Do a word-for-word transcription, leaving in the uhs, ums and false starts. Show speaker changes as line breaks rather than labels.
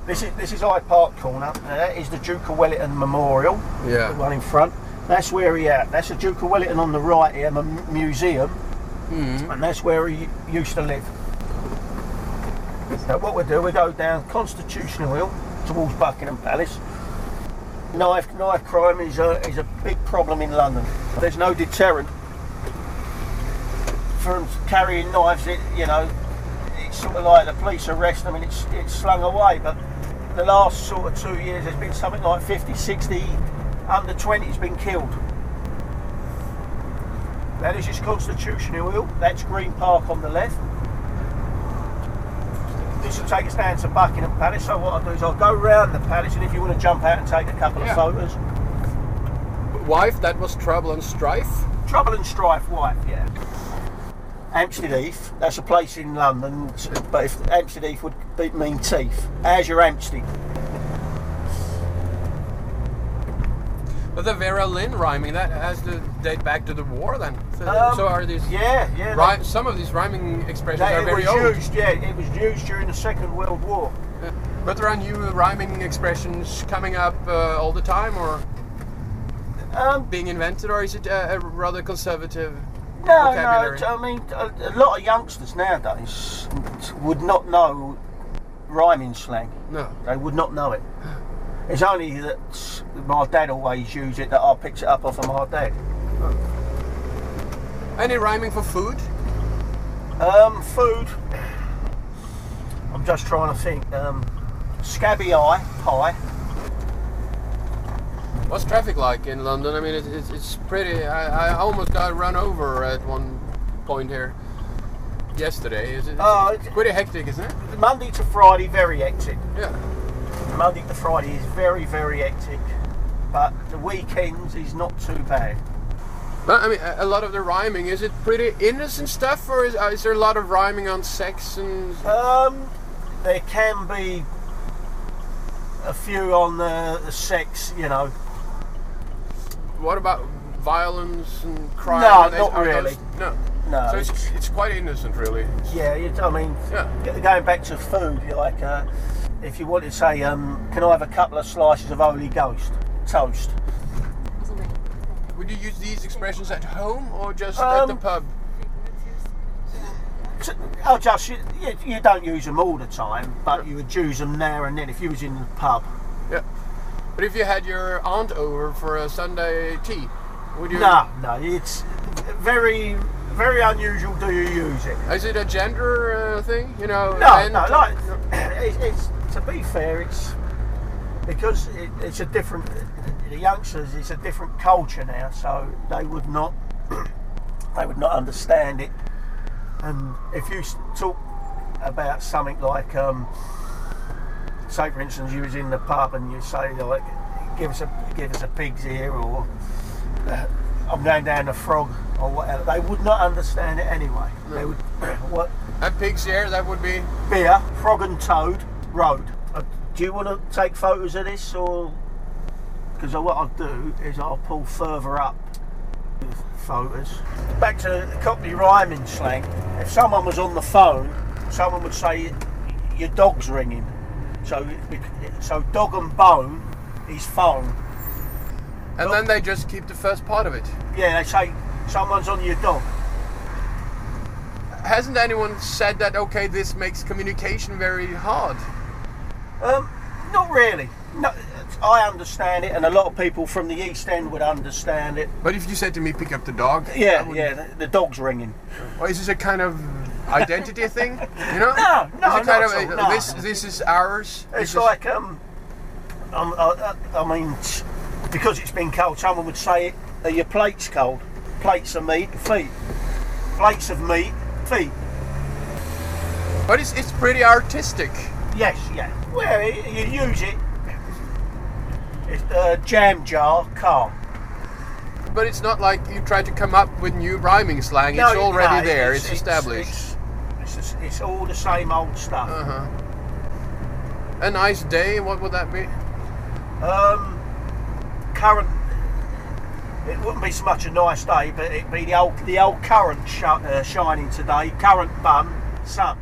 This is this is Hyde Park Corner. Now that is the Duke of Wellington Memorial.
Yeah.
The one in front. That's where he at. That's the Duke of Wellington on the right here, the museum,
mm-hmm.
and that's where he used to live. So what we do, we go down Constitutional Hill towards Buckingham Palace. Knife knife crime is a is a big problem in London. There's no deterrent from carrying knives. It, you know, it's sort of like the police arrest them and it's it's slung away. But the last sort of two years, there's been something like fifty, sixty under twenties been killed. That is just Constitutional Hill. That's Green Park on the left. This will take us down to Buckingham Palace. So what I'll do is I'll go round the palace, and if you want to jump out and take a couple
yeah.
of photos.
Wife, that was Trouble and Strife?
Trouble and Strife, wife, yeah. Hampstead Heath, that's a place in London, but if Hampstead Heath would be, mean teeth. How's your Hampstead?
But the Vera Lynn rhyming, that has to date back to the war then? So,
Um,
so are these...
Yeah, yeah.
Rhy-
that-
some of these rhyming expressions
that
are
it
very
was
old.
used, yeah, it was used during the Second World War.
Yeah. But there are new rhyming expressions coming up uh, all the time, or
Um,
being invented, or is it a, a rather conservative
no,
vocabulary?
no, I mean, a, a lot of youngsters nowadays would not know rhyming slang.
No.
They would not know it. It's only that my dad always used it that I picked it up off of my dad.
Any rhyming for food?
Um, food. I'm just trying to think. Um, scabby eye pie.
What's traffic like in London? I mean, it, it's, it's pretty. I, I almost got run over at one point here yesterday. Is it,
Oh,
it's pretty hectic, isn't it?
Monday to Friday, very hectic.
Yeah.
Monday to Friday is very, very hectic. But the weekends is not too bad.
But I mean, a, a lot of the rhyming, is it pretty innocent stuff, or is, uh, is there a lot of rhyming on sex and?
Um, there can be a few on the, the sex, you know.
What about violence and crime?
No,
Are they-
not
are those-
really.
no.
No.
So it's, it's quite innocent, really.
Yeah, you, I mean,
Yeah.
going back to food, like uh, if you wanted to say, um, can I have a couple of slices of Holy Ghost toast?
Would you use these expressions at home or just at
Um,
the pub?
Oh, just you, you, you don't use them all the time, but you would use them now and then if you was in the pub.
Yeah. But if you had your aunt over for a Sunday tea, would you?
No, no, it's very, very unusual. Do you use it?
Is it a gender uh, thing? You know?
No,
men
no.
to-
Like, it, it's to be fair, it's because it, it's a different. The youngsters, it's a different culture now, so they would not, they would not understand it. And if you s- talk about something like, um, say for instance, you was in the pub and you say like, give us a give us a pig's ear, or uh, I'm going down the frog, or whatever, they would not understand it anyway.
No.
They would what
At Pig's Ear, that would be.
beer, frog and toad, road. Uh, do you want to take photos of this, or because what I'll do is I'll pull further up with photos. Back to the Cockney rhyming slang. If someone was on the phone, someone would say, "Your dog's ringing." So, so dog and bone is phone.
And
Dog-
then they just keep the first part of it.
Yeah, they say someone's on your dog.
Hasn't anyone said that, okay, this makes communication very hard?
Um, not really. No, I understand it, and a lot of people from the East End would understand it.
But if you said to me, pick up the dog. I
Yeah,
would-
yeah, the, the dog's ringing.
Or is this a kind of identity thing? You know?
No, no,
Is it kind
not
of
at
a-
all, no.
this this is ours.
It's
This is-
like, um, um I, I mean, because it's been cold, someone would say, are your plates cold? Plates of meat, feet. Plates of meat, feet.
But it's it's pretty artistic.
Yes, yeah. Well, you use it. It's uh, jam jar, car.
But it's not like you try to come up with new rhyming slang.
No,
It's already
no,
there. It's, established.
It's, it's, it's, it's all the same old stuff.
Uh huh. A nice day. What would that be?
Um, current. It wouldn't be so much a nice day, but it'd be the old the old current sh- uh, shining today. Current bun, sun.